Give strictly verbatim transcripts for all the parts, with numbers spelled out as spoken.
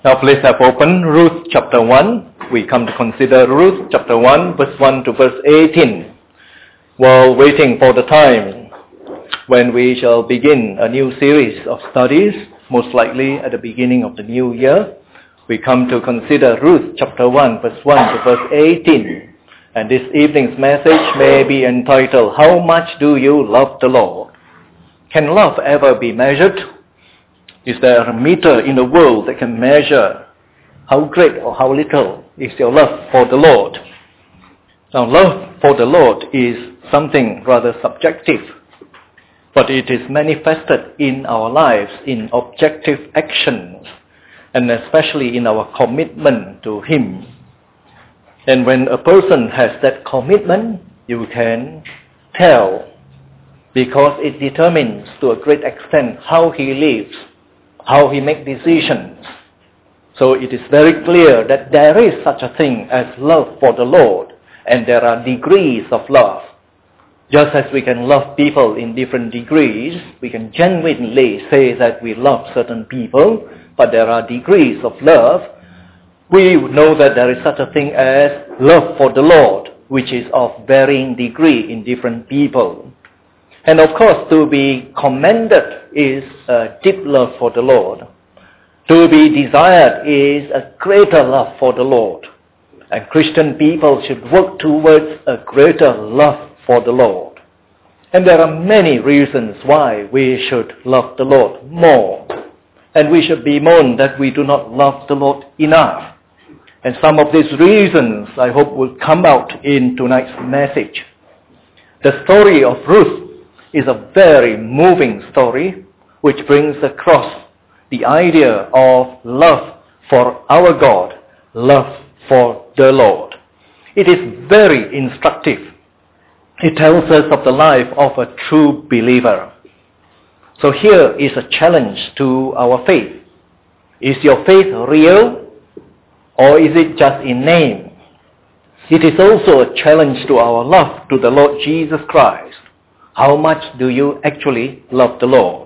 Now please have open Ruth chapter one. We come to consider Ruth chapter one, verse one to verse eighteen. While waiting for the time when we shall begin a new series of studies, most likely at the beginning of the new year, we come to consider Ruth chapter one, verse one to verse eighteen. And this evening's message may be entitled, How Much Do You Love the Lord? Can love ever be measured? Is there a meter in the world that can measure how great or how little is your love for the Lord? Now, love for the Lord is something rather subjective, but it is manifested in our lives in objective actions, and especially in our commitment to Him. And when a person has that commitment, you can tell, because it determines to a great extent how he lives, how he makes decisions. So it is very clear that there is such a thing as love for the Lord, and there are degrees of love. Just as we can love people in different degrees, we can genuinely say that we love certain people, but there are degrees of love. We know that there is such a thing as love for the Lord, which is of varying degree in different people. And of course, to be commended is a deep love for the Lord. To be desired is a greater love for the Lord. And Christian people should work towards a greater love for the Lord. And there are many reasons why we should love the Lord more. And we should bemoan that we do not love the Lord enough. And some of these reasons, I hope, will come out in tonight's message. The story of Ruth is a very moving story which brings across the idea of love for our God, love for the Lord. It is very instructive. It tells us of the life of a true believer. So here is a challenge to our faith. Is your faith real, or is it just in name? It is also a challenge to our love to the Lord Jesus Christ. How much do you actually love the Lord?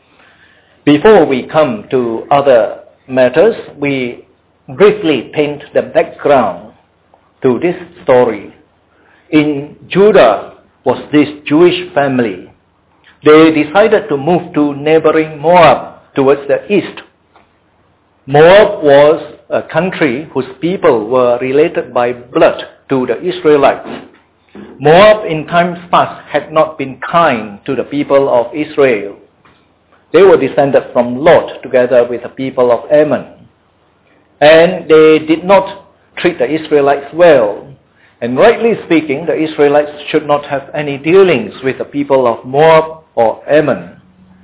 Before we come to other matters, we briefly paint the background to this story. In Judah was this Jewish family. They decided to move to neighboring Moab towards the east. Moab was a country whose people were related by blood to the Israelites. Moab in times past had not been kind to the people of Israel. They were descended from Lot together with the people of Ammon. And they did not treat the Israelites well. And rightly speaking, the Israelites should not have any dealings with the people of Moab or Ammon.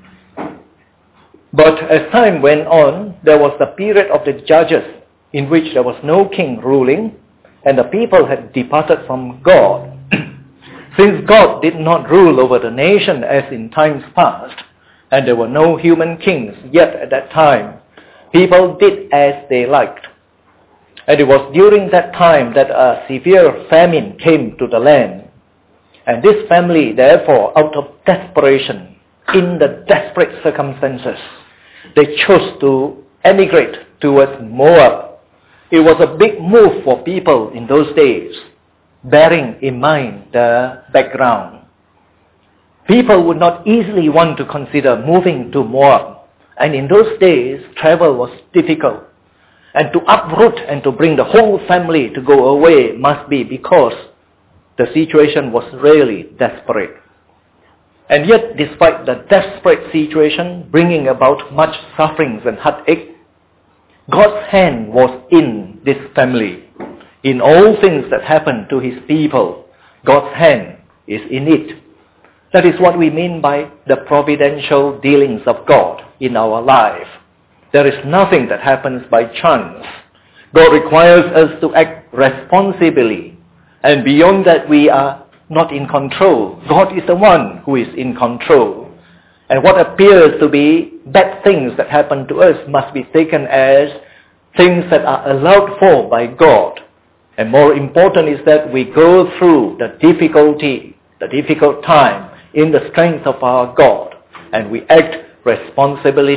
But as time went on, there was the period of the judges in which there was no king ruling, and the people had departed from God. Since God did not rule over the nation as in times past, and there were no human kings yet at that time, people did as they liked. And it was during that time that a severe famine came to the land. And this family, therefore, out of desperation, in the desperate circumstances, they chose to emigrate towards Moab. It was a big move for people in those days, bearing in mind the background. People would not easily want to consider moving to Moab. And in those days, travel was difficult. And to uproot and to bring the whole family to go away must be because the situation was really desperate. And yet, despite the desperate situation bringing about much sufferings and heartache, God's hand was in this family. In all things that happen to His people, God's hand is in it. That is what we mean by the providential dealings of God in our life. There is nothing that happens by chance. God requires us to act responsibly. And beyond that, we are not in control. God is the one who is in control. And what appears to be bad things that happen to us must be taken as things that are allowed for by God. And more important is that we go through the difficulty, the difficult time in the strength of our God, and we act responsibility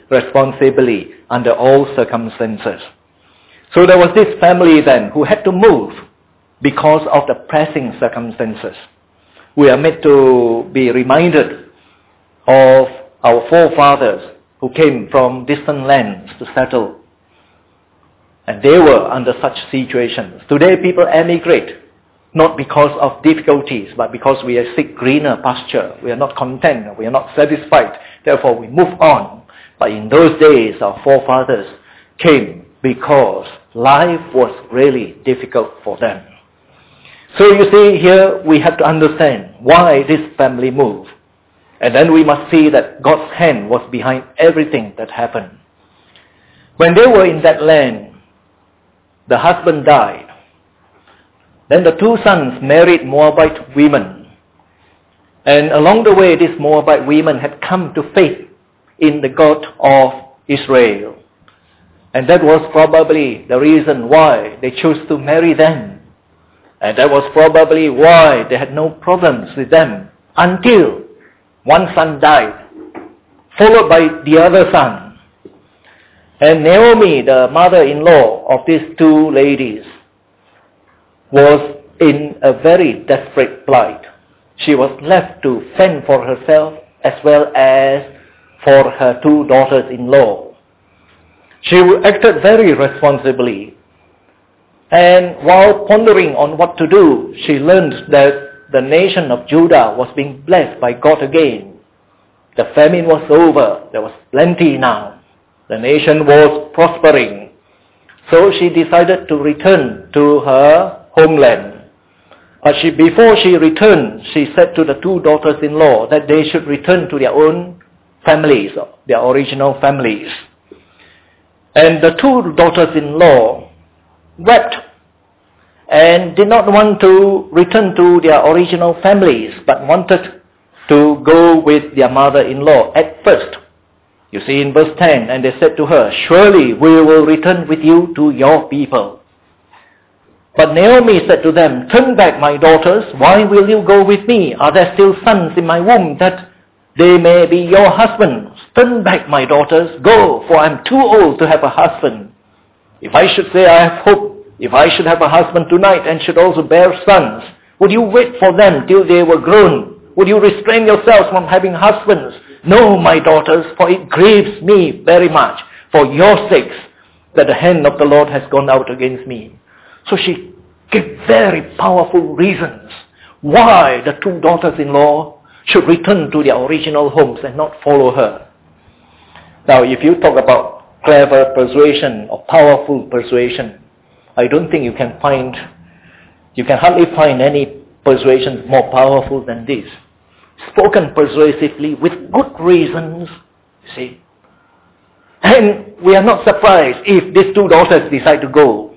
responsibly under all circumstances. So there was this family then who had to move because of the pressing circumstances. We are made to be reminded of our forefathers who came from distant lands to settle. And they were under such situations. Today people emigrate, not because of difficulties, but because we seek greener pasture. We are not content, we are not satisfied. Therefore we move on. But in those days our forefathers came because life was really difficult for them. So you see, here we have to understand why this family moved. And then we must see that God's hand was behind everything that happened. When they were in that land, the husband died. Then the two sons married Moabite women. And along the way, these Moabite women had come to faith in the God of Israel. And that was probably the reason why they chose to marry them. And that was probably why they had no problems with them until one son died, followed by the other son. And Naomi, the mother-in-law of these two ladies, was in a very desperate plight. She was left to fend for herself as well as for her two daughters-in-law. She acted very responsibly. And while pondering on what to do, she learned that the nation of Judah was being blessed by God again. The famine was over. There was plenty now. The nation was prospering. So she decided to return to her homeland. But she, before she returned, she said to the two daughters-in-law that they should return to their own families, their original families. And the two daughters-in-law wept and did not want to return to their original families, but wanted to go with their mother-in-law at first. You see in verse ten, and they said to her, "Surely we will return with you to your people." But Naomi said to them, "Turn back, my daughters. Why will you go with me? Are there still sons in my womb that they may be your husbands? Turn back, my daughters. Go, for I am too old to have a husband. If I should say I have hope, if I should have a husband tonight and should also bear sons, would you wait for them till they were grown? Would you restrain yourselves from having husbands? No, my daughters, for it grieves me very much for your sakes that the hand of the Lord has gone out against me." So she gave very powerful reasons why the two daughters-in-law should return to their original homes and not follow her. Now, if you talk about clever persuasion or powerful persuasion, I don't think you can find, you can hardly find any persuasion more powerful than this. Spoken persuasively with good reasons, you see. And we are not surprised if these two daughters decide to go.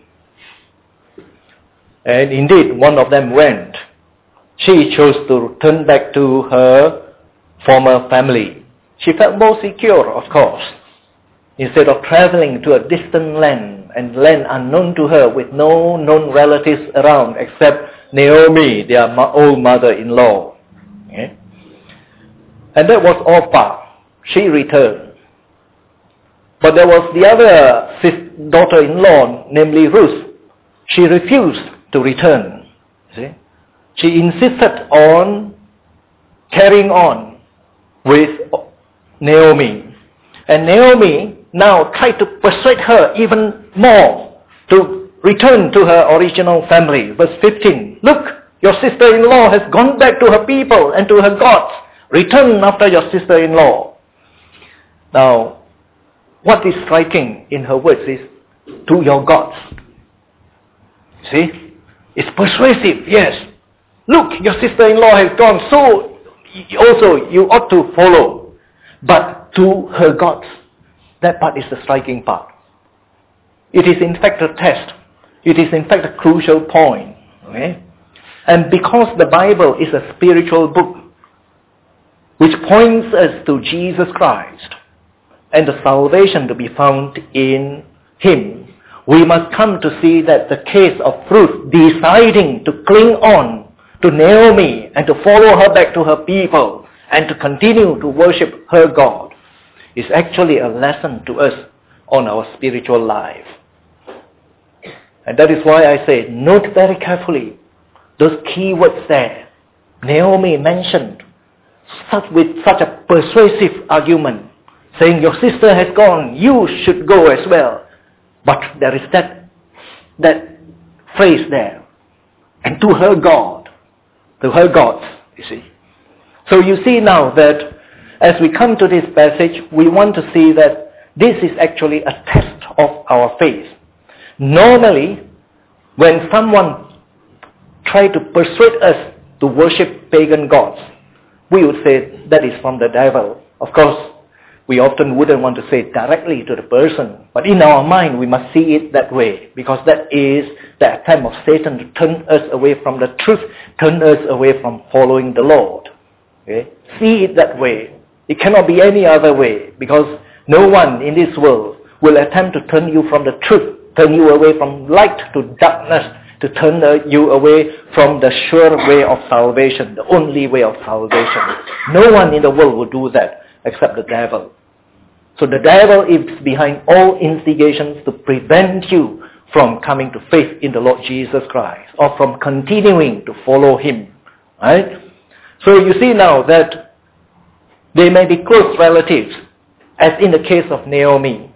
And indeed, one of them went. She chose to turn back to her former family. She felt more secure, of course. Instead of traveling to a distant land and land unknown to her with no known relatives around except Naomi, their old mother-in-law. Okay? And that was Orpah. She returned. But there was the other daughter-in-law, namely Ruth. She refused to return. See? She insisted on carrying on with Naomi. And Naomi now tried to persuade her even more to return to her original family. Verse fifteen, "Look, your sister-in-law has gone back to her people and to her gods. Return after your sister-in-law." Now, what is striking in her words is, "to your gods." See? It's persuasive, yes. Look, your sister-in-law has gone, so also you ought to follow. But to her gods. That part is the striking part. It is in fact a test. It is in fact a crucial point. Okay? And because the Bible is a spiritual book, which points us to Jesus Christ and the salvation to be found in Him, we must come to see that the case of Ruth deciding to cling on to Naomi and to follow her back to her people and to continue to worship her God is actually a lesson to us on our spiritual life. And that is why I say, note very carefully those key words there. Naomi mentioned such, with such a persuasive argument, saying, your sister has gone, you should go as well. But there is that, that phrase there. And to her God, to her gods, you see. So you see now that as we come to this passage, we want to see that this is actually a test of our faith. Normally, when someone tries to persuade us to worship pagan gods, we would say that is from the devil. Of course, we often wouldn't want to say it directly to the person, but in our mind we must see it that way, because that is the attempt of Satan to turn us away from the truth, turn us away from following the Lord. Okay? See it that way. It cannot be any other way, because no one in this world will attempt to turn you from the truth, turn you away from light to darkness, to turn you away from the sure way of salvation, the only way of salvation. No one in the world will do that except the devil. So the devil is behind all instigations to prevent you from coming to faith in the Lord Jesus Christ, or from continuing to follow Him. Right? So you see now that they may be close relatives, as in the case of Naomi.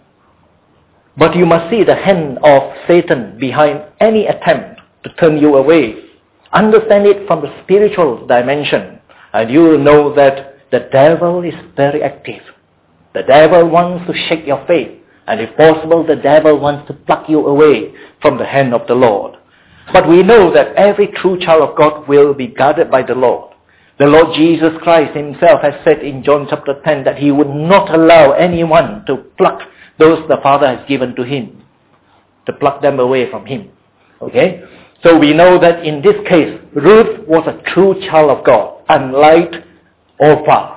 But you must see the hand of Satan behind any attempt to turn you away. Understand it from the spiritual dimension, and you will know that the devil is very active. The devil wants to shake your faith, and if possible, the devil wants to pluck you away from the hand of the Lord. But we know that every true child of God will be guarded by the Lord. The Lord Jesus Christ Himself has said in John chapter ten that He would not allow anyone to pluck those the Father has given to Him, to pluck them away from Him. Okay? So we know that in this case, Ruth was a true child of God, unlike Orpah.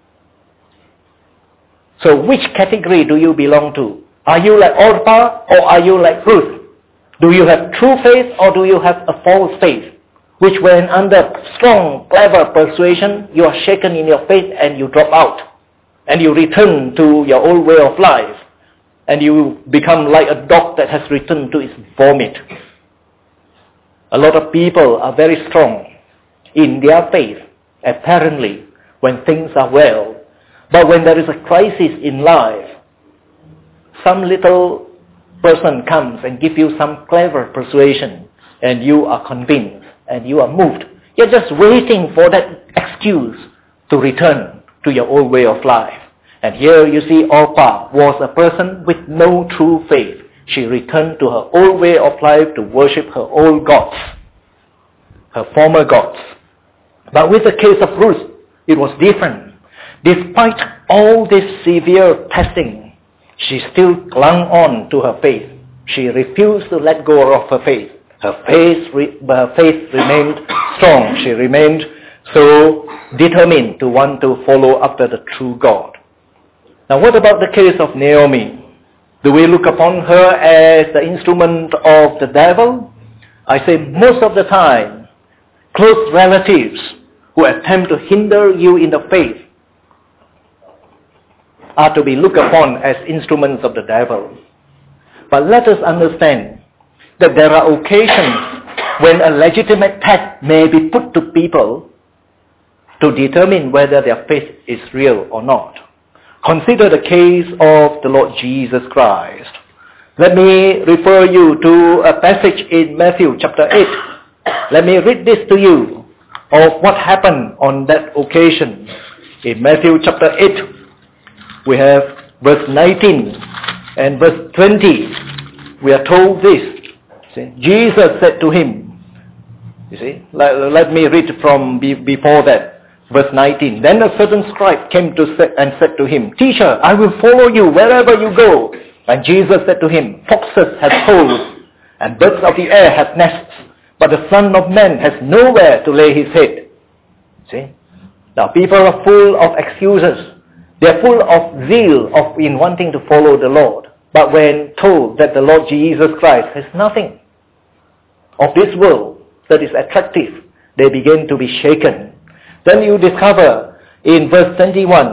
So which category do you belong to? Are you like Orpah or are you like Ruth? Do you have true faith or do you have a false faith? Which when under strong, clever persuasion, you are shaken in your faith and you drop out. And you return to your old way of life. And you become like a dog that has returned to its vomit. A lot of people are very strong in their faith, apparently, when things are well. But when there is a crisis in life, some little person comes and gives you some clever persuasion, and you are convinced, and you are moved. You're just waiting for that excuse to return to your old way of life. And here you see Orpah was a person with no true faith. She returned to her old way of life to worship her old gods, her former gods. But with the case of Ruth, it was different. Despite all this severe testing, she still clung on to her faith. She refused to let go of her faith. Her faith, re- her faith remained strong. She remained so determined to want to follow after the true God. Now what about the case of Naomi? Do we look upon her as the instrument of the devil? I say most of the time, close relatives who attempt to hinder you in the faith are to be looked upon as instruments of the devil. But let us understand that there are occasions when a legitimate test may be put to people to determine whether their faith is real or not. Consider the case of the Lord Jesus Christ. Let me refer you to a passage in Matthew chapter eight. Let me read this to you of what happened on that occasion. In Matthew chapter eight, we have verse nineteen and verse twenty. We are told this. See, Jesus said to him, you see, let, let me read from be, before that, verse nineteen. Then a certain scribe came to say, and said to him, Teacher, I will follow you wherever you go. And Jesus said to him, Foxes have holes, and birds of the air have nests, but the Son of Man has nowhere to lay his head. See? Now people are full of excuses. They are full of zeal of in wanting to follow the Lord. But when told that the Lord Jesus Christ has nothing of this world that is attractive, they begin to be shaken. Then you discover in verse twenty-one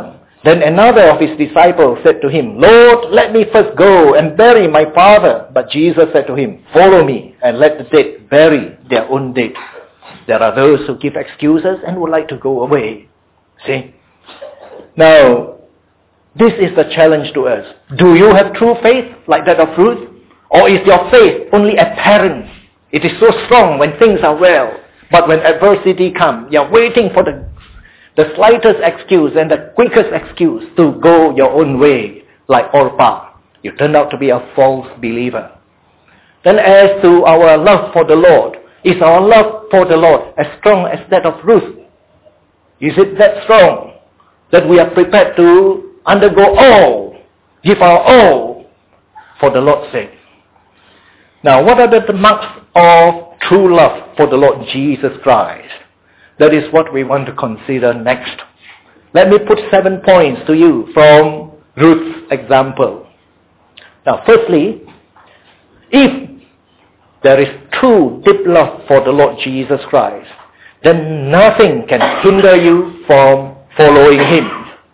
Then another of his disciples said to him, Lord, let me first go and bury my father. But Jesus said to him, follow me and let the dead bury their own dead. There are those who give excuses and would like to go away. See? Now, this is the challenge to us. Do you have true faith like that of Ruth? Or is your faith only apparent? It is so strong when things are well. But when adversity comes, you're waiting for the, the slightest excuse and the quickest excuse to go your own way, like Orpah. You turn out to be a false believer. Then as to our love for the Lord, is our love for the Lord as strong as that of Ruth? Is it that strong that we are prepared to undergo all, give our all for the Lord's sake? Now, what are the marks of true love for the Lord Jesus Christ? That is what we want to consider next. Let me put seven points to you from Ruth's example. Now, firstly, if there is true deep love for the Lord Jesus Christ, then nothing can hinder you from following Him.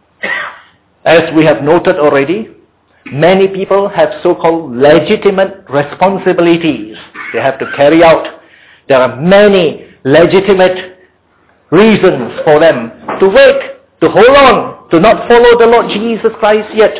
As we have noted already, many people have so-called legitimate responsibilities they have to carry out. There are many legitimate reasons for them to wait, to hold on, to not follow the Lord Jesus Christ yet.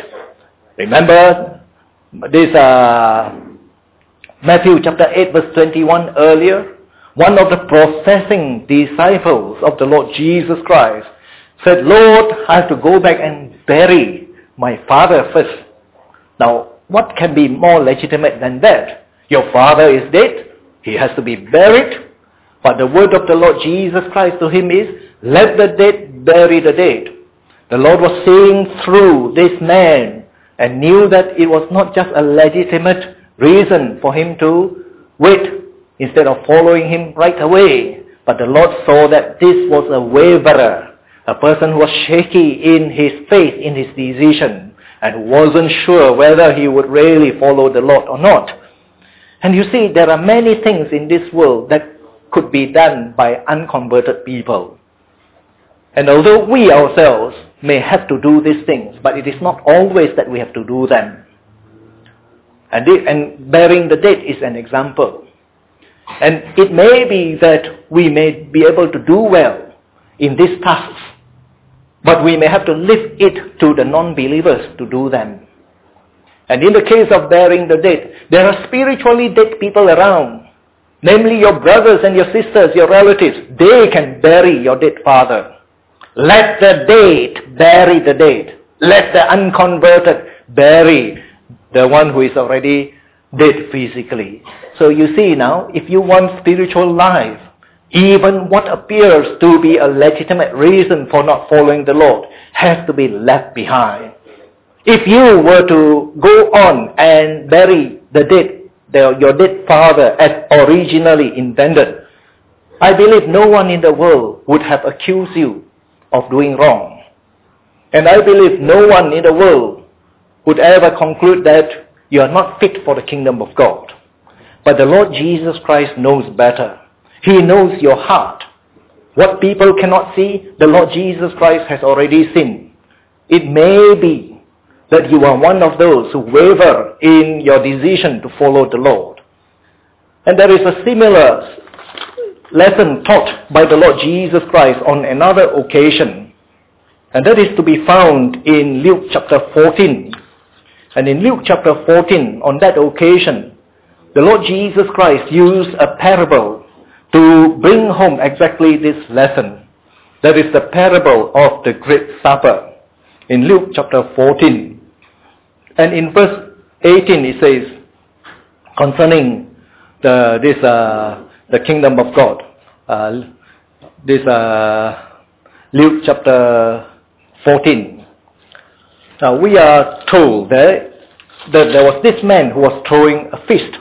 Remember this uh, Matthew chapter eight verse twenty-one earlier? One of the professing disciples of the Lord Jesus Christ said, Lord, I have to go back and bury my father first. Now, what can be more legitimate than that? Your father is dead. He has to be buried. But the word of the Lord Jesus Christ to him is, let the dead bury the dead. The Lord was seeing through this man and knew that it was not just a legitimate reason for him to wait instead of following him right away. But the Lord saw that this was a waverer, a person who was shaky in his faith, in his decision, and wasn't sure whether he would really follow the Lord or not. And you see, there are many things in this world that could be done by unconverted people. And although we ourselves may have to do these things, but it is not always that we have to do them. And, it, and burying the dead is an example. And it may be that we may be able to do well in these tasks, but we may have to leave it to the non-believers to do them. And in the case of burying the dead, there are spiritually dead people around, namely your brothers and your sisters, your relatives. They can bury your dead father. Let the dead bury the dead. Let the unconverted bury the one who is already dead physically. So you see now, if you want spiritual life, even what appears to be a legitimate reason for not following the Lord has to be left behind. If you were to go on and bury the dead, the, your dead father as originally intended, I believe no one in the world would have accused you of doing wrong. And I believe no one in the world would ever conclude that you are not fit for the kingdom of God. But the Lord Jesus Christ knows better. He knows your heart. What people cannot see, the Lord Jesus Christ has already seen. It may be that you are one of those who waver in your decision to follow the Lord. And there is a similar lesson taught by the Lord Jesus Christ on another occasion. And that is to be found in Luke chapter fourteen. And in Luke chapter fourteen, on that occasion, the Lord Jesus Christ used a parable to bring home exactly this lesson. That is the parable of the Great Supper in Luke chapter fourteen. And in verse eighteen it says, concerning the, this, uh, the kingdom of God, uh, this uh, Luke chapter fourteen. Now we are told that, that there was this man who was throwing a feast.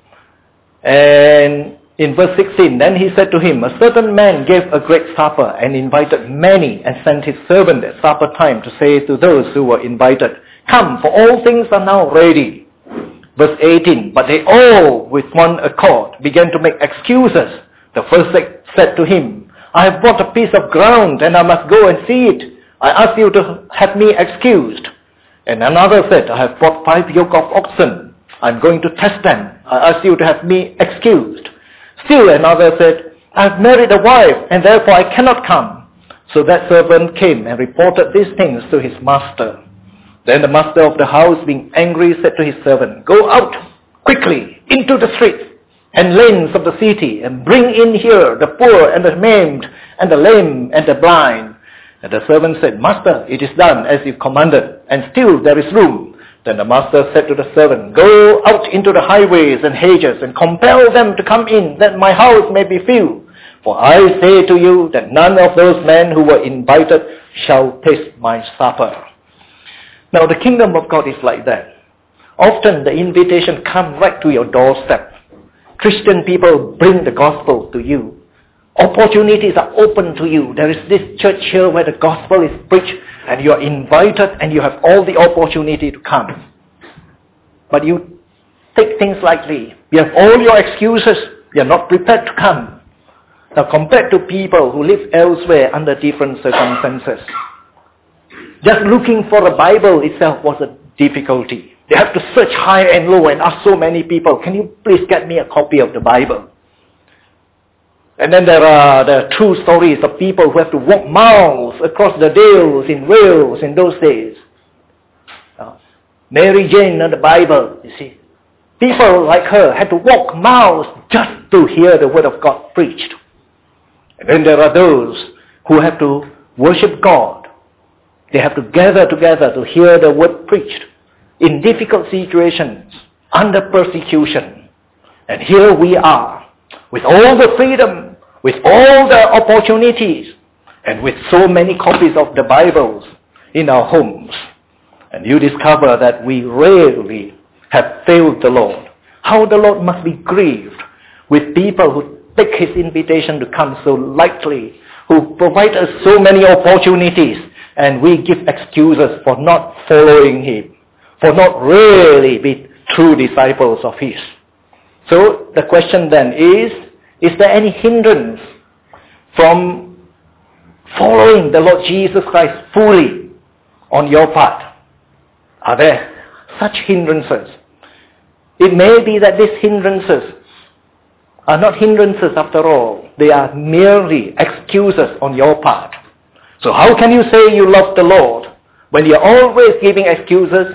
And in verse sixteen, then he said to him, a certain man gave a great supper and invited many and sent his servant at supper time to say to those who were invited, come, for all things are now ready. Verse eighteen, but they all with one accord began to make excuses. The first said to him, I have bought a piece of ground and I must go and see it. I ask you to have me excused. And another said, I have brought five yoke of oxen. I'm going to test them. I ask you to have me excused. Still another said, I have married a wife, and therefore I cannot come. So that servant came and reported these things to his master. Then the master of the house, being angry, said to his servant, Go out quickly into the streets and lanes of the city, and bring in here the poor and the maimed, and the lame and the blind. And the servant said, Master, it is done as you commanded, and still there is room. Then the master said to the servant, Go out into the highways and hedges, and compel them to come in, that my house may be filled. For I say to you that none of those men who were invited shall taste my supper. Now the kingdom of God is like that. Often the invitation comes right to your doorstep. Christian people bring the gospel to you. Opportunities are open to you. There is this church here where the gospel is preached, and you are invited, and you have all the opportunity to come. But you take things lightly. You have all your excuses. You are not prepared to come. Now compared to people who live elsewhere under different circumstances, just looking for a Bible itself was a difficulty. They have to search high and low and ask so many people, can you please get me a copy of the Bible? And then there are the true stories of people who have to walk miles across the dales in Wales in those days. Uh, Mary Jane and the Bible, you see. People like her had to walk miles just to hear the word of God preached. And then there are those who have to worship God. They have to gather together to hear the word preached in difficult situations, under persecution. And here we are, with all the freedom, with all the opportunities, and with so many copies of the Bibles in our homes. And you discover that we rarely have failed the Lord. How the Lord must be grieved with people who take his invitation to come so lightly, who provide us so many opportunities, and we give excuses for not following him, for not really being true disciples of his. So the question then is, is there any hindrance from following the Lord Jesus Christ fully on your part? Are there such hindrances? It may be that these hindrances are not hindrances after all. They are merely excuses on your part. So how can you say you love the Lord when you're always giving excuses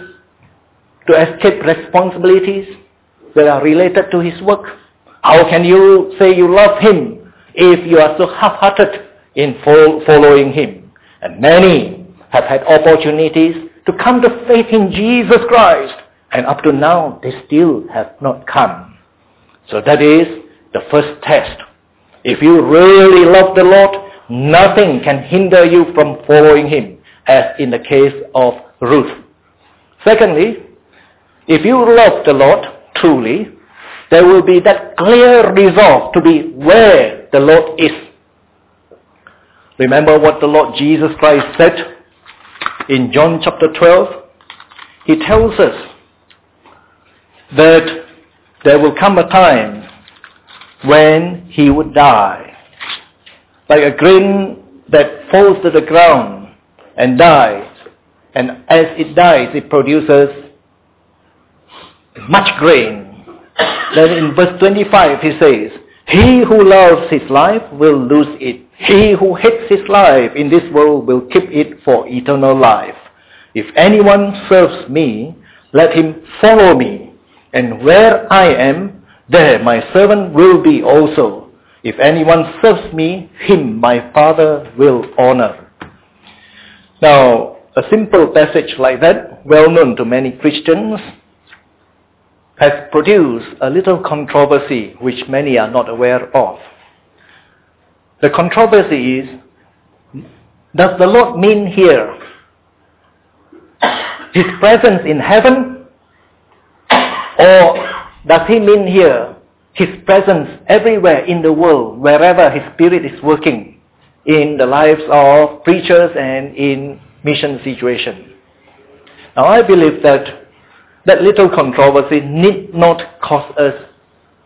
to escape responsibilities that are related to his work? How can you say you love him if you are so half-hearted in following him? And many have had opportunities to come to faith in Jesus Christ, and up to now they still have not come. So that is the first test. If you really love the Lord, nothing can hinder you from following him, as in the case of Ruth. Secondly, if you love the Lord truly, there will be that clear resolve to be where the Lord is. Remember what the Lord Jesus Christ said in John chapter twelve? He tells us that there will come a time when he would die. Like a grain that falls to the ground and dies. And as it dies, it produces much grain. Then in verse twenty-five he says, he who loves his life will lose it. He who hates his life in this world will keep it for eternal life. If anyone serves me, let him follow me. And where I am, there my servant will be also. If anyone serves me, him my Father will honor. Now, a simple passage like that, well known to many Christians, has produced a little controversy which many are not aware of. The controversy is, does the Lord mean here his presence in heaven, or does he mean here his presence everywhere in the world, wherever his Spirit is working in the lives of preachers and in mission situations? Now I believe that that little controversy need not cause us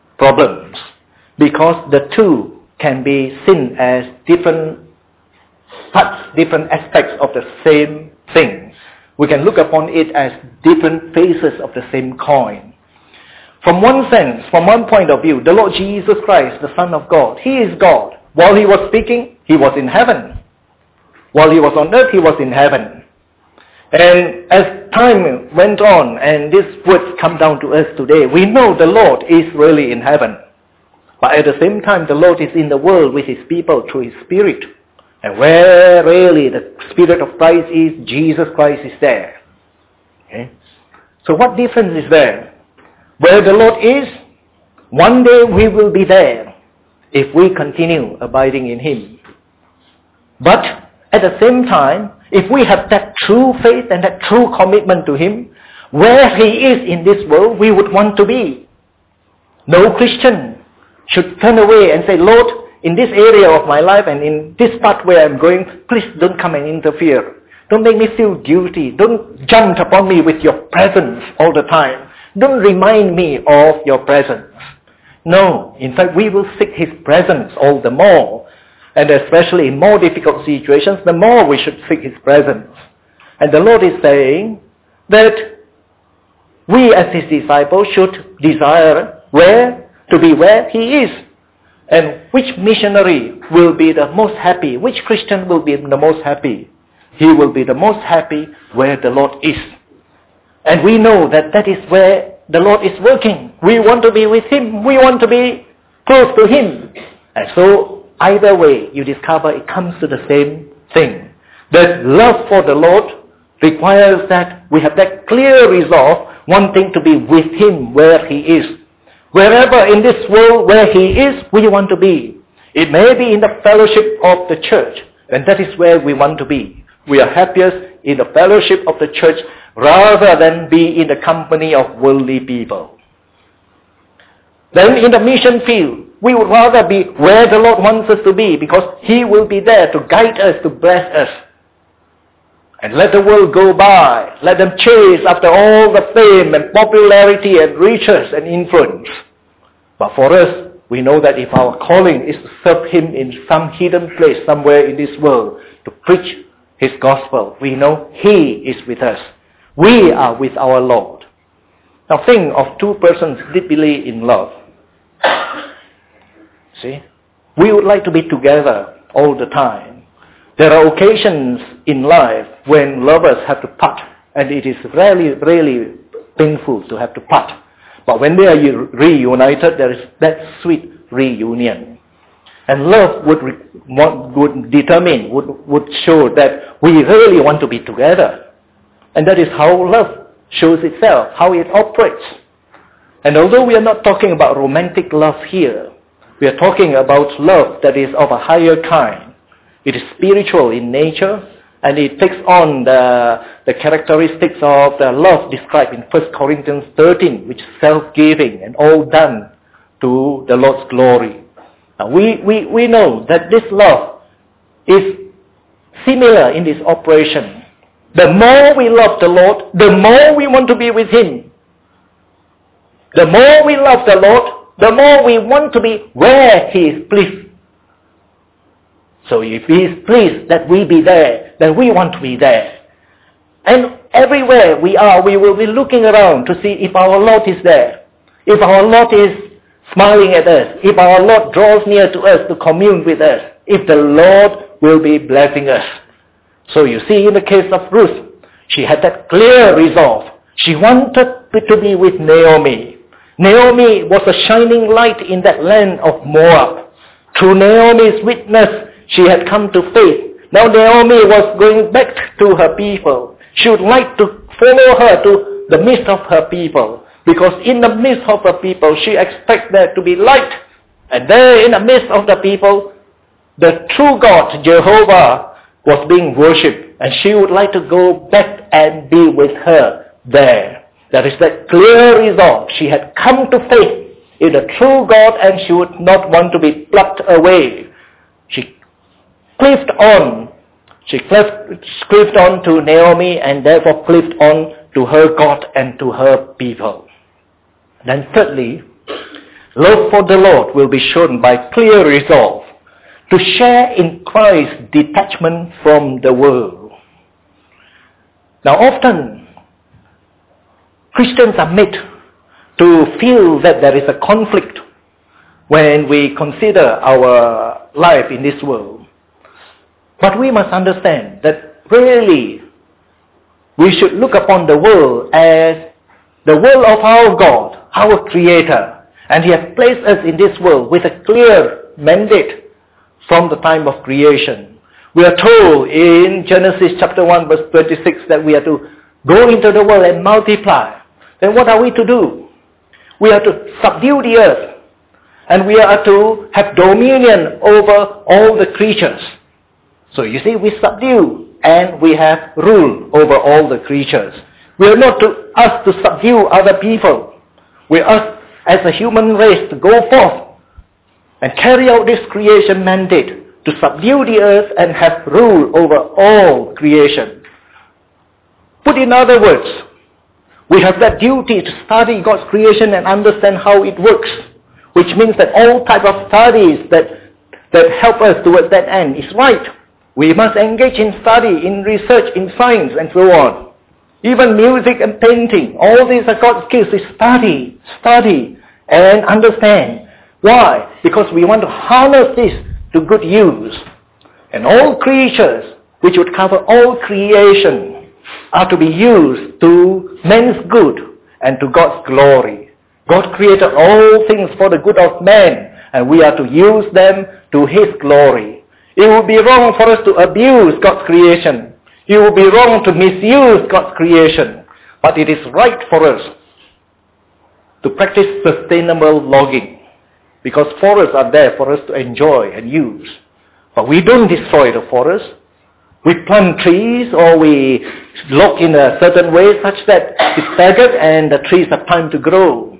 problems, because the two can be seen as different parts, different aspects of the same thing. We can look upon it as different faces of the same coin. From one sense, from one point of view, the Lord Jesus Christ, the Son of God, He is God. While He was speaking, He was in heaven. While He was on earth, He was in heaven. And as time went on and these words come down to us today, we know the Lord is really in heaven. But at the same time, the Lord is in the world with His people through His Spirit. And where really the Spirit of Christ is, Jesus Christ is there. Okay? So what difference is there? Where the Lord is, one day we will be there if we continue abiding in Him. But at the same time, if we have that true faith and that true commitment to Him, where He is in this world, we would want to be. No Christian should turn away and say, Lord, in this area of my life and in this part where I'm going, please don't come and interfere. Don't make me feel guilty. Don't jump upon me with your presence all the time. Don't remind me of your presence. No, in fact, we will seek His presence all the more. And especially in more difficult situations, the more we should seek His presence. And the Lord is saying that we as His disciples should desire where to be where He is. And which missionary will be the most happy? Which Christian will be the most happy? He will be the most happy where the Lord is. And we know that that is where the Lord is working. We want to be with Him. We want to be close to Him. And so either way, you discover it comes to the same thing. That love for the Lord requires that we have that clear resolve, wanting to be with Him where He is. Wherever in this world where He is, we want to be. It may be in the fellowship of the church, and that is where we want to be. We are happiest in the fellowship of the church rather than be in the company of worldly people. Then in the mission field, we would rather be where the Lord wants us to be because He will be there to guide us, to bless us. And let the world go by. Let them chase after all the fame and popularity and riches and influence. But for us, we know that if our calling is to serve Him in some hidden place somewhere in this world, to preach His gospel, we know He is with us. We are with our Lord. Now think of two persons deeply in love. See? We would like to be together all the time. There are occasions in life when lovers have to part, and it is really, really painful to have to part. But when they are reunited, there is that sweet reunion. And love would, would determine, would, would show that we really want to be together. And that is how love shows itself, how it operates. And although we are not talking about romantic love here, we are talking about love that is of a higher kind. It is spiritual in nature, and it takes on the, the characteristics of the love described in First Corinthians thirteen, which is self-giving and all done to the Lord's glory. Now we, we, we know that this love is similar in this operation. The more we love the Lord, the more we want to be with Him. The more we love the Lord, the more we want to be where He is pleased. So if He is pleased that we be there, then we want to be there. And everywhere we are, we will be looking around to see if our Lord is there. If our Lord is smiling at us. If our Lord draws near to us to commune with us. If the Lord will be blessing us. So you see in the case of Ruth, she had that clear resolve. She wanted to be with Naomi. Naomi was a shining light in that land of Moab. Through Naomi's witness, she had come to faith. Now Naomi was going back to her people. She would like to follow her to the midst of her people. Because in the midst of her people, she expects there to be light. And there in the midst of the people, the true God, Jehovah, was being worshipped. And she would like to go back and be with her there. That is that clear resolve. She had come to faith in the true God, and she would not want to be plucked away. She cleaved on. She cleaved, cleaved on to Naomi, and therefore cleaved on to her God and to her people. Then thirdly, love for the Lord will be shown by clear resolve. to share in Christ's detachment from the world. Now often, Christians are made to feel that there is a conflict when we consider our life in this world. But we must understand that really we should look upon the world as the world of our God, our Creator. And He has placed us in this world with a clear mandate from the time of creation. We are told in Genesis chapter one verse twenty-six that we are to go into the world and multiply. Then what are we to do? We are to subdue the earth. And we are to have dominion over all the creatures. So you see, we subdue and we have rule over all the creatures. We are not to us to subdue other people. We are us as a human race to go forth and carry out this creation mandate to subdue the earth and have rule over all creation. Put in other words, we have that duty to study God's creation and understand how it works, which means that all type of studies that, that help us towards that end is right. We must engage in study, in research, in science, and so on. Even music and painting, all these are God's skills. We study, study, and understand. Why? Because we want to harness this to good use. And all creatures, which would cover all creation, are to be used to man's good and to God's glory. God created all things for the good of man, and we are to use them to His glory. It would be wrong for us to abuse God's creation. It would be wrong to misuse God's creation. But it is right for us to practice sustainable logging, because forests are there for us to enjoy and use. But we don't destroy the forest. We plant trees or we log in a certain way such that it's staggered and the trees have time to grow.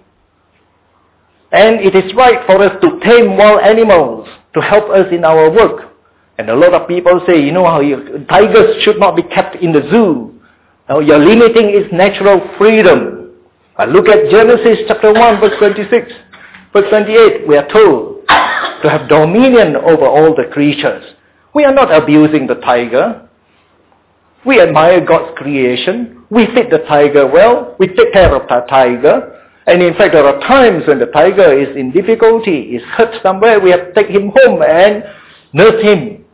And it is right for us to tame wild animals to help us in our work. And a lot of people say, you know, how you, tigers should not be kept in the zoo. Now you're limiting its natural freedom. But look at Genesis chapter one verse twenty-six. Verse twenty-eight, we are told to have dominion over all the creatures. We are not abusing the tiger. We admire God's creation. We feed the tiger well. We take care of the tiger. And in fact, there are times when the tiger is in difficulty, is hurt somewhere, we have to take him home and nurse him.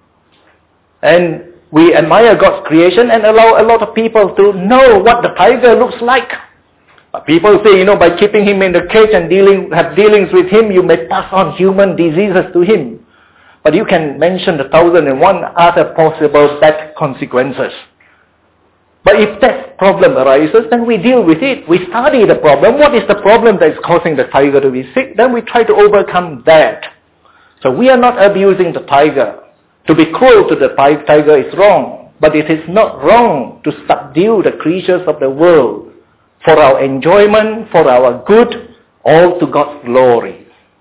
And we admire God's creation and allow a lot of people to know what the tiger looks like. But people say, you know, by keeping him in the cage and dealing, have dealings with him, you may pass on human diseases to him. But you can mention the thousand and one other possible bad consequences. But if that problem arises, then we deal with it. We study the problem. What is the problem that is causing the tiger to be sick? Then we try to overcome that. So we are not abusing the tiger. To be cruel to the tiger is wrong. But it is not wrong to subdue the creatures of the world for our enjoyment, for our good, all to God's glory.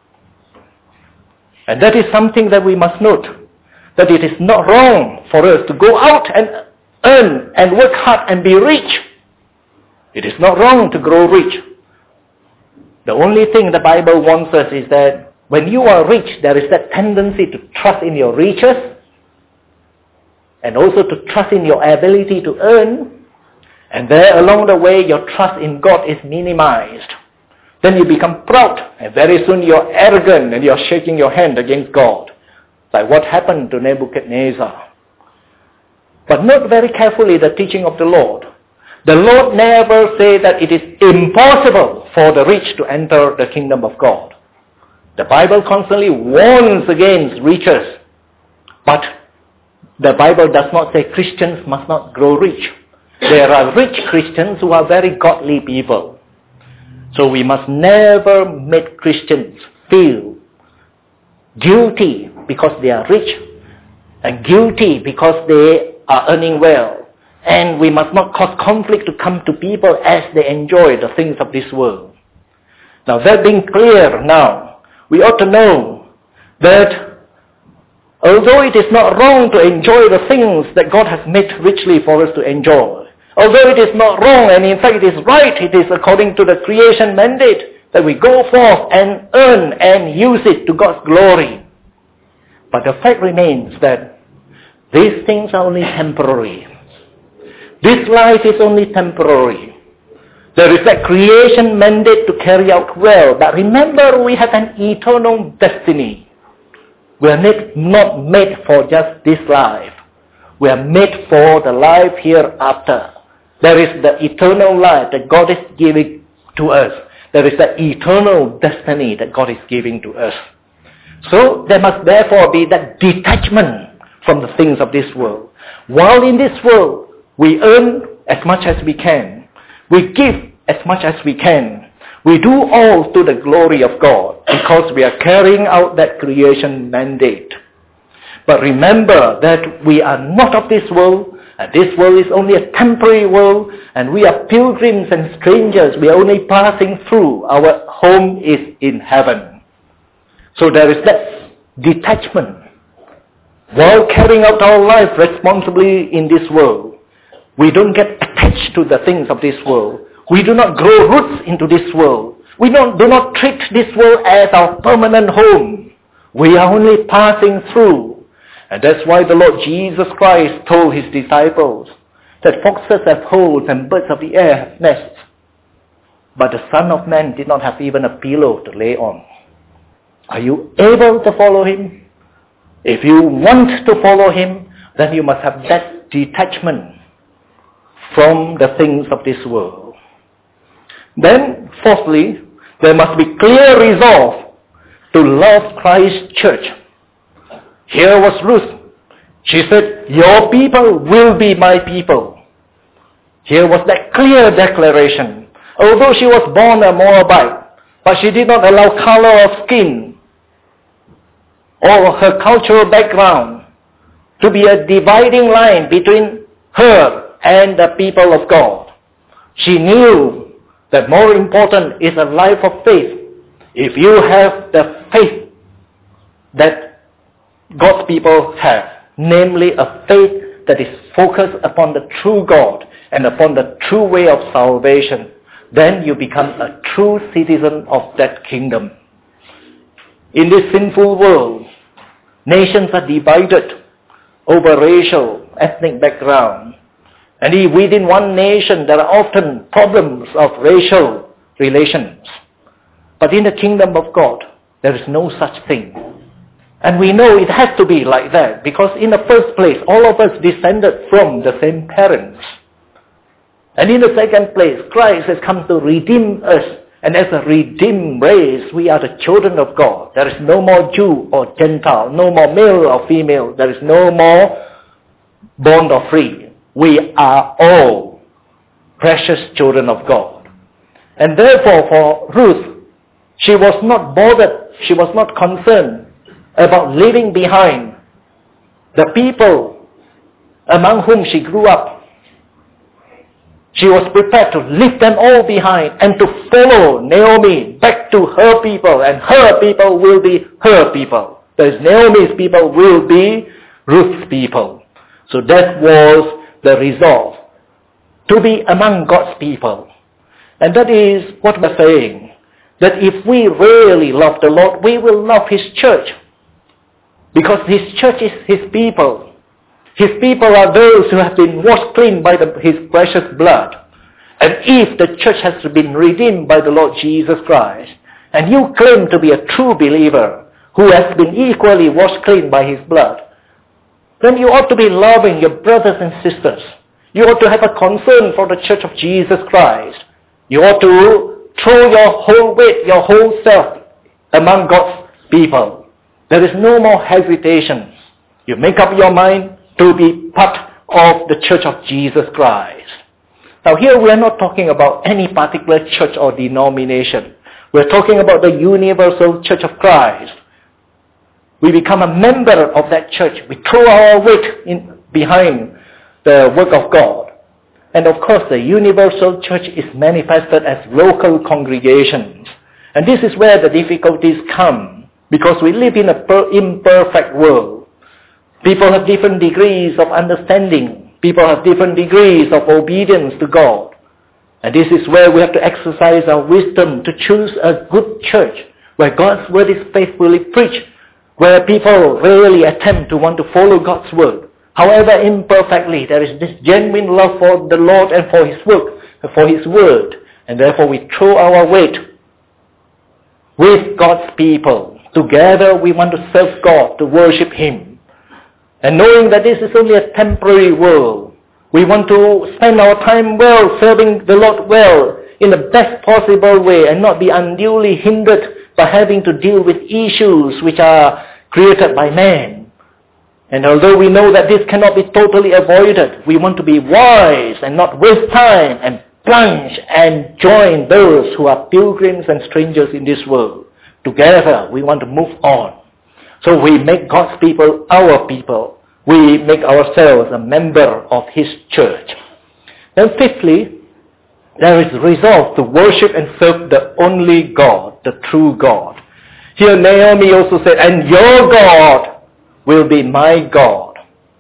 And that is something that we must note, that it is not wrong for us to go out and earn and work hard and be rich. It is not wrong to grow rich. The only thing the Bible wants us is that when you are rich, there is that tendency to trust in your riches and also to trust in your ability to earn. And there along the way, your trust in God is minimized. Then you become proud, and very soon you're arrogant and you're shaking your hand against God. Like what happened to Nebuchadnezzar. But note very carefully the teaching of the Lord. The Lord never said that it is impossible for the rich to enter the kingdom of God. The Bible constantly warns against riches. But the Bible does not say Christians must not grow rich. There are rich Christians who are very godly people. So we must never make Christians feel guilty because they are rich and guilty because they are earning well. And we must not cause conflict to come to people as they enjoy the things of this world. Now that being clear now, we ought to know that although it is not wrong to enjoy the things that God has made richly for us to enjoy, although it is not wrong, and in fact it is right, it is according to the creation mandate that we go forth and earn and use it to God's glory. But the fact remains that these things are only temporary. This life is only temporary. There is that creation mandate to carry out well. But remember, we have an eternal destiny. We are not made for just this life. We are made for the life hereafter. There is the eternal life that God is giving to us. There is the eternal destiny that God is giving to us. So there must therefore be that detachment from the things of this world. While in this world, we earn as much as we can. We give as much as we can. We do all to the glory of God because we are carrying out that creation mandate. But remember that we are not of this world, and this world is only a temporary world, and we are pilgrims and strangers. We are only passing through. Our home is in heaven. So there is that detachment. While carrying out our life responsibly in this world, we don't get attached to the things of this world. We do not grow roots into this world. We don't, do not treat this world as our permanent home. We are only passing through. And that's why the Lord Jesus Christ told his disciples that foxes have holes and birds of the air have nests. But the Son of Man did not have even a pillow to lay on. Are you able to follow him? If you want to follow him, then you must have that detachment from the things of this world. Then, fourthly, there must be clear resolve to love Christ's church. Here was Ruth. She said, your people will be my people. Here was that clear declaration. Although she was born a Moabite, but she did not allow color of skin or her cultural background to be a dividing line between her and the people of God. She knew that more important is a life of faith. If you have the faith that God's people have, namely a faith that is focused upon the true God and upon the true way of salvation, then you become a true citizen of that kingdom. In this sinful world, nations are divided over racial, ethnic background. And within one nation, there are often problems of racial relations. But in the kingdom of God, there is no such thing. And we know it has to be like that because in the first place, all of us descended from the same parents. And in the second place, Christ has come to redeem us. And as a redeemed race, we are the children of God. There is no more Jew or Gentile, no more male or female. There is no more bond or free. We are all precious children of God. And therefore for Ruth, she was not bothered, she was not concerned about leaving behind the people among whom she grew up. She was prepared to leave them all behind and to follow Naomi back to her people, and her people will be her people. That is, Naomi's people will be Ruth's people. So that was the resolve, to be among God's people. And that is what we're saying, that if we really love the Lord, we will love his church. Because his church is his people. His people are those who have been washed clean by the, his precious blood. And if the church has been redeemed by the Lord Jesus Christ, and you claim to be a true believer who has been equally washed clean by his blood, then you ought to be loving your brothers and sisters. You ought to have a concern for the church of Jesus Christ. You ought to throw your whole weight, your whole self among God's people. There is no more hesitation. You make up your mind to be part of the church of Jesus Christ. Now here we are not talking about any particular church or denomination. We're talking about the universal church of Christ. We become a member of that church. We throw our weight in behind the work of God. And of course, the universal church is manifested as local congregations. And this is where the difficulties come, because we live in an imperfect world. People have different degrees of understanding. People have different degrees of obedience to God. And this is where we have to exercise our wisdom to choose a good church, where God's word is faithfully preached, where people really attempt to want to follow God's word. However imperfectly, there is this genuine love for the Lord and for His work, for His word. And therefore we throw our weight with God's people. Together we want to serve God, to worship Him. And knowing that this is only a temporary world, we want to spend our time well, serving the Lord well, in the best possible way, and not be unduly hindered by having to deal with issues which are created by man. And although we know that this cannot be totally avoided, we want to be wise and not waste time and plunge and join those who are pilgrims and strangers in this world. Together, we want to move on. So we make God's people our people. We make ourselves a member of His church. Then fifthly, there is resolve to worship and serve the only God, the true God. Here Naomi also said, and your God will be my God.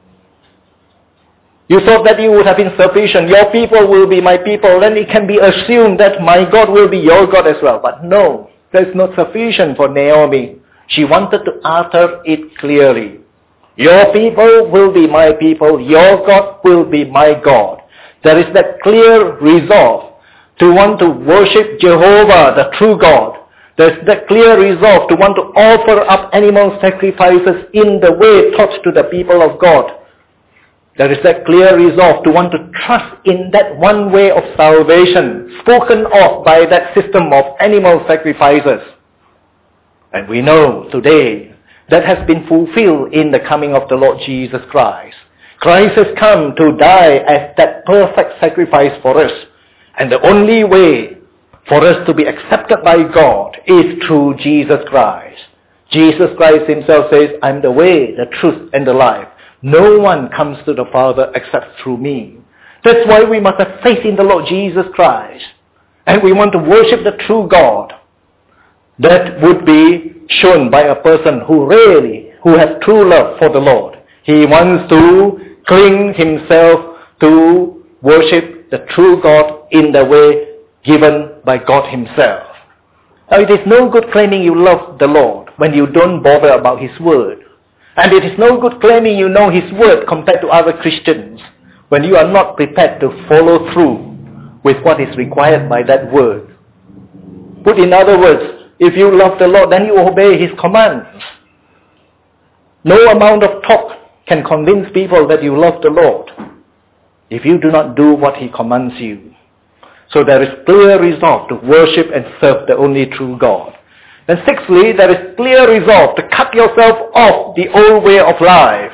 You thought that you would have been sufficient. Your people will be my people. Then it can be assumed that my God will be your God as well. But no, that's not sufficient for Naomi. She wanted to utter it clearly. Your people will be my people. Your God will be my God. There is that clear resolve to want to worship Jehovah, the true God. There's that clear resolve to want to offer up animal sacrifices in the way taught to the people of God. There is that clear resolve to want to trust in that one way of salvation spoken of by that system of animal sacrifices. And we know today that has been fulfilled in the coming of the Lord Jesus Christ. Christ has come to die as that perfect sacrifice for us. And the only way for us to be accepted by God is through Jesus Christ. Jesus Christ Himself says, I'm the way, the truth, and the life. No one comes to the Father except through me. That's why we must have faith in the Lord Jesus Christ. And we want to worship the true God. That would be shown by a person who really, who has true love for the Lord. He wants to cling himself to worship the true God in the way given by God Himself. Now it is no good claiming you love the Lord when you don't bother about His word. And it is no good claiming you know His word compared to other Christians when you are not prepared to follow through with what is required by that word. Put in other words, if you love the Lord, then you obey His commands. No amount of talk can convince people that you love the Lord if you do not do what He commands you. So there is clear resolve to worship and serve the only true God. And sixthly, there is clear resolve to cut yourself off the old way of life.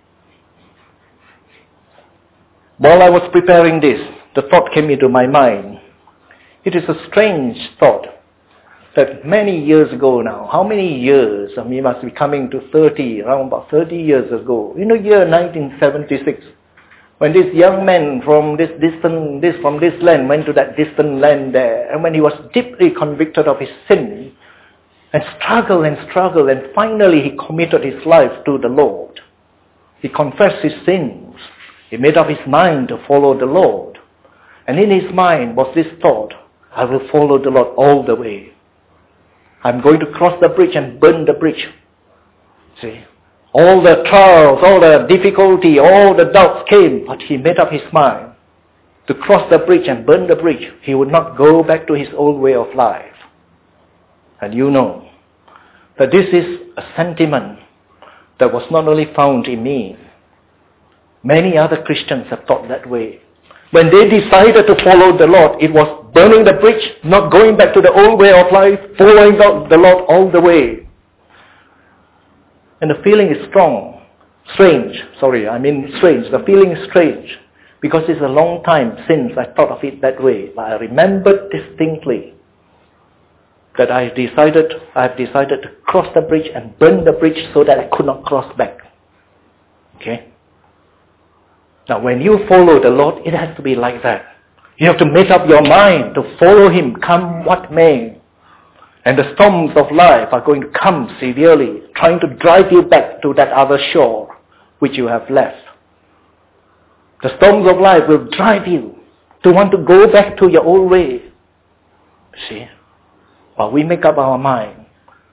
While I was preparing this, the thought came into my mind. It is a strange thought that many years ago now, how many years, I mean, must be coming to thirty, around about thirty years ago, in the year nineteen seventy-six, when this young man from this distant, this from this land went to that distant land there, and when he was deeply convicted of his sin, and struggled and struggled, and finally he committed his life to the Lord. He confessed his sins. He made up his mind to follow the Lord. And in his mind was this thought, I will follow the Lord all the way. I'm going to cross the bridge and burn the bridge. See? All the trials, all the difficulty, all the doubts came, but he made up his mind to cross the bridge and burn the bridge. He would not go back to his old way of life. And you know that this is a sentiment that was not only found in me. Many other Christians have thought that way. When they decided to follow the Lord, it was burning the bridge, not going back to the old way of life, following the Lord all the way. And the feeling is strong, strange, sorry, I mean strange. The feeling is strange because it's a long time since I thought of it that way. But I remembered distinctly that I decided, I have decided to cross the bridge and burn the bridge so that I could not cross back. Okay? Now when you follow the Lord, it has to be like that. You have to make up your mind to follow Him, come what may. And the storms of life are going to come severely, trying to drive you back to that other shore which you have left. The storms of life will drive you to want to go back to your old way. See? But we make up our mind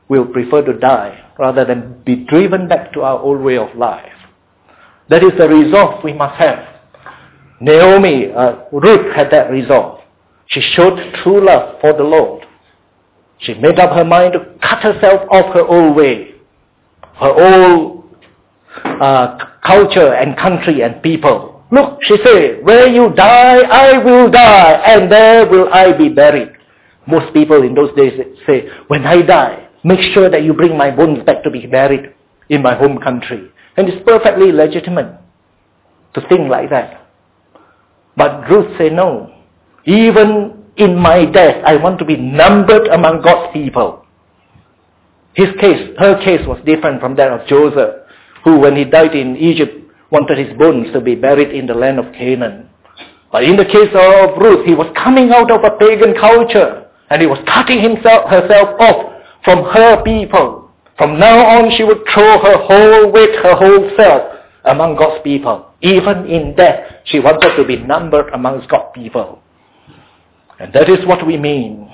will prefer to die rather than be driven back to our old way of life. That is the resolve we must have. Naomi, uh, Ruth had that resolve. She showed true love for the Lord. She made up her mind to cut herself off her old way, her old uh, culture and country and people. Look, she said, where you die, I will die, and there will I be buried. Most people in those days say, when I die, make sure that you bring my bones back to be buried in my home country. And it's perfectly legitimate to think like that. But Ruth said, no. Even in my death, I want to be numbered among God's people. His case, her case was different from that of Joseph, who when he died in Egypt, wanted his bones to be buried in the land of Canaan. But in the case of Ruth, he was coming out of a pagan culture, and he was cutting himself, herself off from her people. From now on, she would throw her whole weight, her whole self among God's people. Even in death, she wanted to be numbered amongst God's people. And that is what we mean.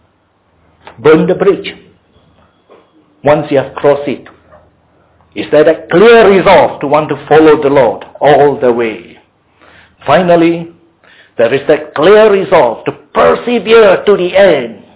Burn the bridge. Once you have crossed it, is that a clear resolve to want to follow the Lord all the way. Finally, there is that clear resolve to persevere to the end.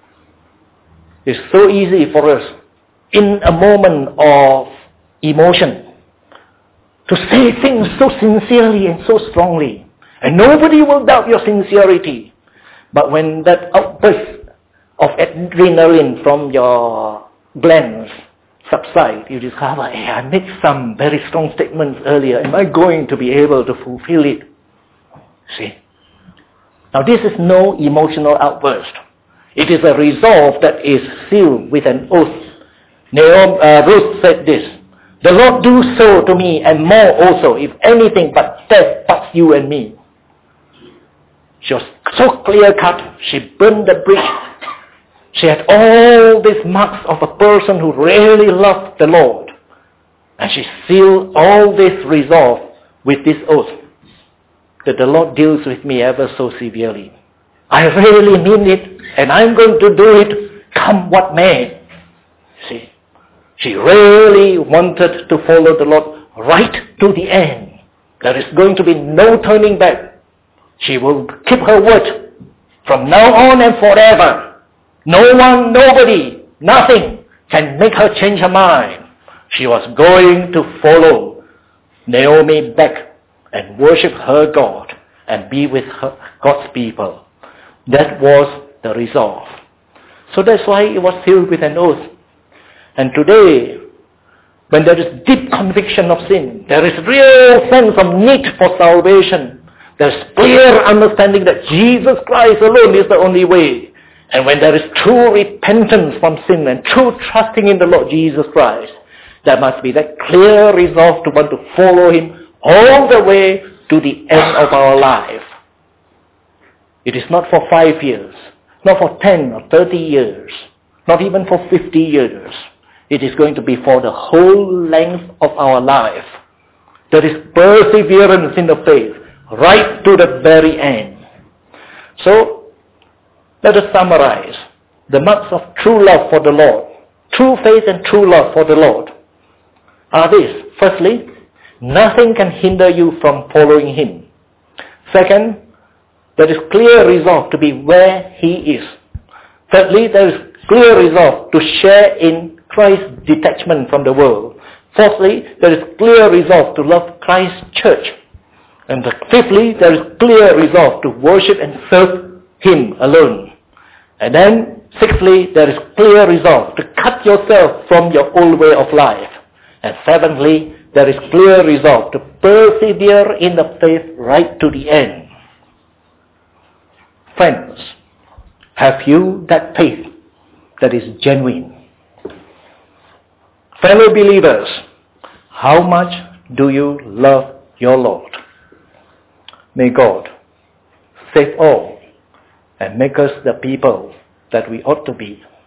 It's so easy for us in a moment of emotion to say things so sincerely and so strongly, and nobody will doubt your sincerity. But when that outburst of adrenaline from your glands subside, you discover, hey, I made some very strong statements earlier. Am I going to be able to fulfill it? See? Now this is no emotional outburst. It is a resolve that is sealed with an oath. Naomi, uh, Ruth said this, the Lord do so to me and more also, if anything but death parts you and me. She was so clear-cut, she burned the bridge. She had all these marks of a person who really loved the Lord. And she sealed all this resolve with this oath, that the Lord deals with me ever so severely. I really mean it, and I'm going to do it, come what may. See, she really wanted to follow the Lord right to the end. There is going to be no turning back. She will keep her word from now on and forever. No one, nobody, nothing can make her change her mind. She was going to follow Naomi back and worship her God and be with her, God's people. That was the resolve. So that's why it was sealed with an oath. And today, when there is deep conviction of sin, there is real sense of need for salvation. There's clear understanding that Jesus Christ alone is the only way. And when there is true repentance from sin and true trusting in the Lord Jesus Christ, there must be that clear resolve to want to follow Him all the way to the end of our life. It is not for five years, not for ten or thirty years, not even for fifty years. It is going to be for the whole length of our life. There is perseverance in the faith, right to the very end. So, let us summarize the marks of true love for the Lord. True faith and true love for the Lord are these. Firstly, nothing can hinder you from following Him. Second, there is clear resolve to be where He is. Thirdly, there is clear resolve to share in Christ's detachment from the world. Fourthly, there is clear resolve to love Christ's church. And fifthly, there is clear resolve to worship and serve Him alone. And then, sixthly, there is clear resolve to cut yourself from your old way of life. And seventhly, there is clear resolve to persevere in the faith right to the end. Friends, have you that faith that is genuine? Fellow believers, how much do you love your Lord? May God save all and make us the people that we ought to be.